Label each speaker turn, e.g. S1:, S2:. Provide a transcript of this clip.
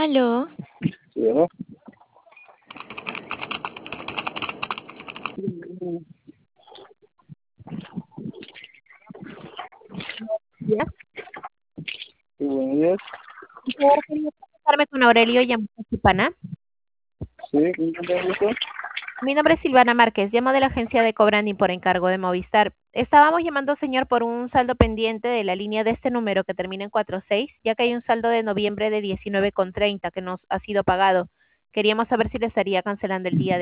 S1: Aló,
S2: Sí, ¿no?
S3: Días.
S2: Sí, buenos días.
S3: Por favor, ¿podría comunicarme con Aurelio Yamazipana?
S2: Sí, ¿con quién tengo el gusto?
S3: Mi nombre es Silvana Márquez, llamo de la agencia de Cobrani por encargo de Movistar. Estábamos llamando, señor, por un saldo pendiente de la línea de este número que termina en 46, ya que hay un saldo de noviembre de 19,30 que nos ha sido pagado. Queríamos saber si le estaría cancelando el día de